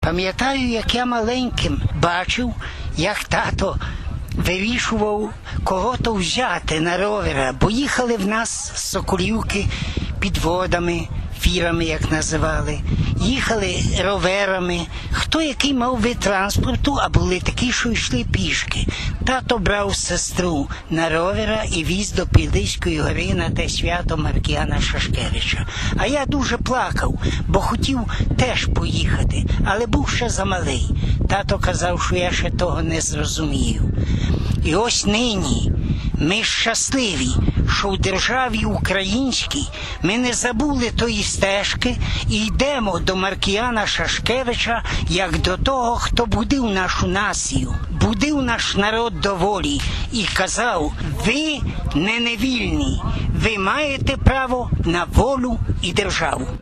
Пам'ятаю, як я маленьким бачив, як тато вирішував кого-то взяти на ровера, бо їхали в нас з Соколівки підводами, фірами, як називали, їхали роверами, хто який мав вид транспорту, а були такі, що йшли пішки. Тато брав сестру на ровера і віз до Пілиської гори на те свято Маркіяна Шашкевича. А я дуже плакав, бо хотів теж поїхати, але був ще замалий. Тато казав, що я ще того не зрозумів. І ось нині ми щасливі, що в державі українській ми не забули тої стежки і йдемо до Маркіяна Шашкевича як до того, хто будив нашу націю, будив наш народ до волі і казав: ви не невільні, ви маєте право на волю і державу.